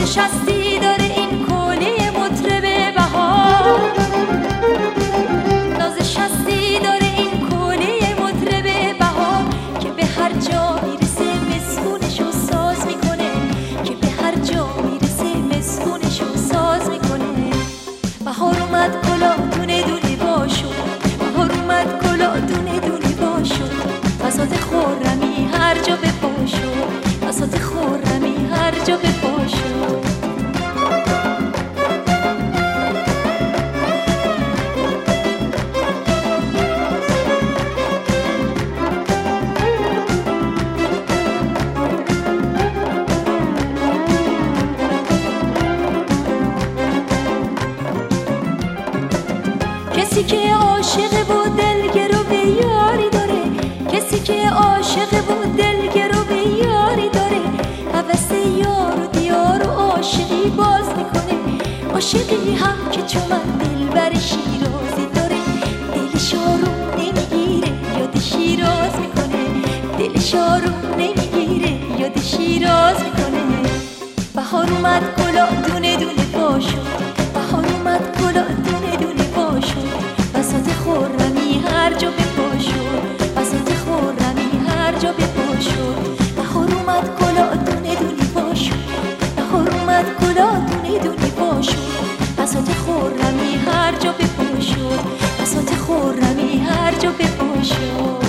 شستی داره این کوله مطرب بهار، ناز شستی داره این کوله مطرب بهار که به هر جا میرسه مسکونشو ساز میکنه، که به هر جا میرسه مسکونشو ساز میکنه. بهار اومد گلا دونه دونه باشو، بهار اومد گلا دونه دونه باشو، بساط خرمی هر جا بپاشو، بساط خرمی هر جا بپاشو. کسی که عاشق و دلگرو به یاری داره، کسی که عاشق و دلگرو به یاری داره، هوس یار و دیار و عاشقی باز میکنه. عاشقی هم که چون من دلبر شیرازی داره، دلش آروم نمیگیره یاد شیراز میکنه، دلش آروم نمیگیره یاد شیراز میکنه. بهار اومد گلا دونه دونه باشو، بهار اومد گلا دونه دونه باشو، بساط خرمی هر جا بپاشو، بساط خرمی هر جا بپاشو. بهار اومد گلا دونه دونه باشو، بهار اومد گلا دونه دونه باشو، بساط خرمی هر جا بپاشو، بساط خرمی هر جا بپاشو.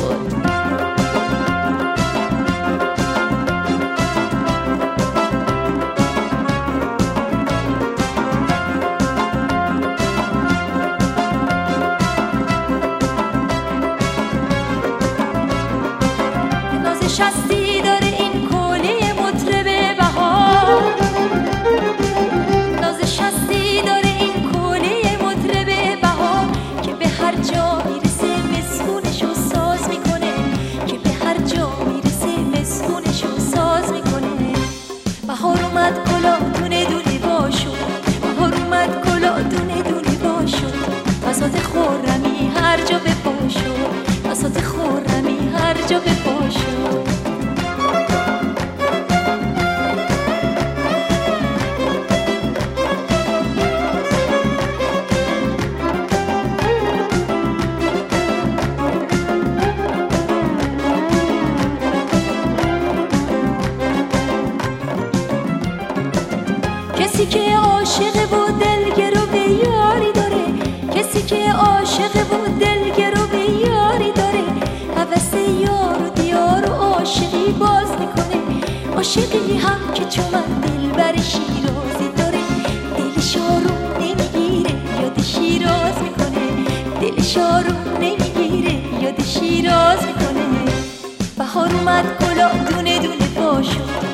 شستی داره این کوله مطرب بهار، ناز شستی داره این کوله مطرب بهار که به هر جا میرسه مسکونشو ساز میکنه، که به هر جا میرسه مسکونشو ساز میکنه. بهار اومد گلا دونه دونه باشو، بهار اومد گلا دونه دونه باشو، بساط خرمی هر جا بپاشو، بساط خرمی هر جا بپاشو. کسی که عاشق و دلگرو به یاری داره، کسی که عاشق و دلگرو به یاری داره، هوس یار و دیار و عاشقی باز میکنه. عاشقی هم که چون من دلبر شیرازی داره، دلش آروم نمیگیره یاد شیراز میکنه، دلش آروم نمیگیره یاد شیراز میکنه. بهار اومد گلا دونه دونه باشو،